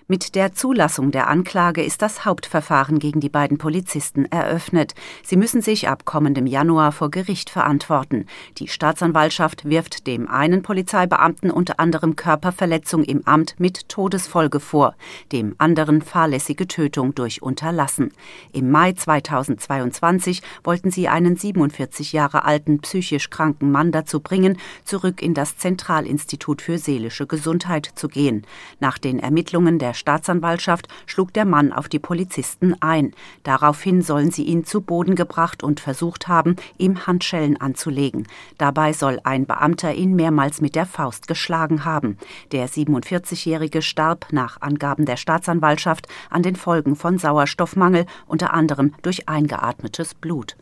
Mit der Zulassung der Anklage ist das Hauptverfahren gegen die beiden Polizisten eröffnet. Sie müssen sich ab kommendem Januar vor Gericht verantworten. Die Staatsanwaltschaft wirft dem einen Polizeibeamten unter anderem Körperverletzung im Amt mit Todesfolge vor, dem anderen fahrlässige Tötung durch Unterlassen. Im Mai 2022 wollten sie einen 47 Jahre alten psychisch kranken Mann dazu bringen, zurück in das Zentralinstitut für seelische Gesundheit zu gehen. Nach den Ermittlungen der Staatsanwaltschaft schlug der Mann auf die Polizisten ein. Daraufhin sollen sie ihn zu Boden gebracht und versucht haben, ihm Handschellen anzulegen. Dabei soll ein Beamter ihn mehrmals mit der Faust geschlagen haben. Der 47-Jährige starb nach Angaben der Staatsanwaltschaft an den Folgen von Sauerstoffmangel, unter anderem durch eingeatmetes Blut.